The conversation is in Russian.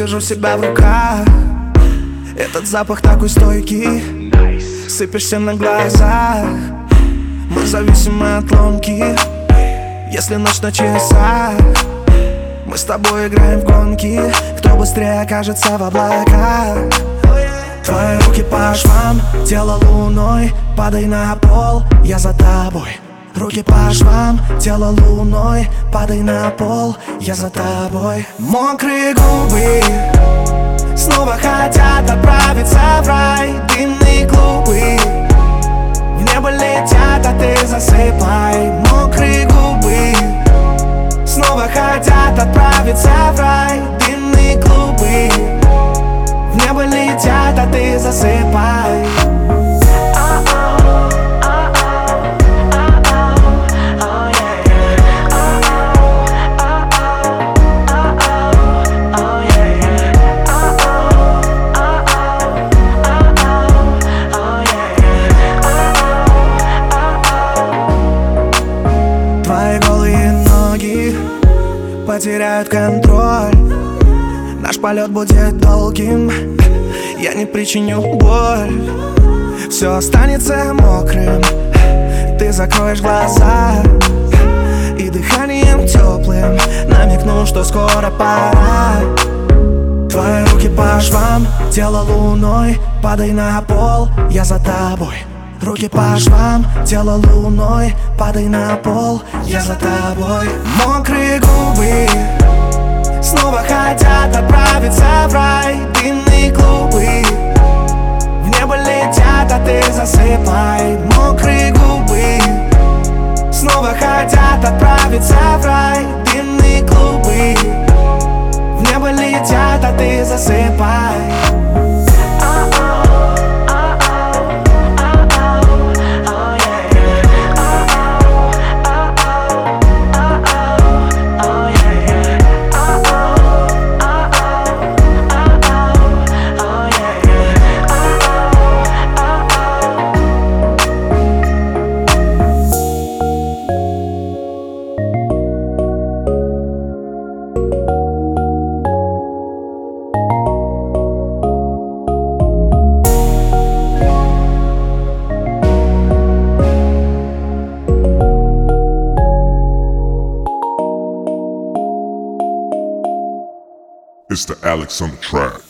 держу себя в руках. Этот запах такой стойкий, сыпешься на глазах. Мы зависимы от ломки, если ночь на часах. Мы с тобой играем в гонки, кто быстрее окажется в облаках. Твои руки по швам, тело луной, падай на пол, я за тобой. Руки по швам, тело луной, падай на пол, я за тобой. Мокрые губы снова хотят отправиться в рай. Дымные клубы в небо летят, а ты засыпай. Мокрые губы снова хотят отправиться в рай. Дымные клубы в небо летят, а ты засыпай. Твои голые ноги потеряют контроль. Наш полет будет долгим, я не причиню боль. Все останется мокрым, ты закроешь глаза и дыханием теплым намекну, что скоро пора. Твои руки по швам, тело луной, падай на пол, я за тобой. Руки по швам, тело луной, падай на пол, я за тобой. Мокрые губы снова хотят отправиться в рай. Дымные клубы в небо летят, а ты засыпай. Мокрые губы снова хотят отправиться в рай. Дымные клубы в небо летят, а ты засыпай. It's the Alex on the track.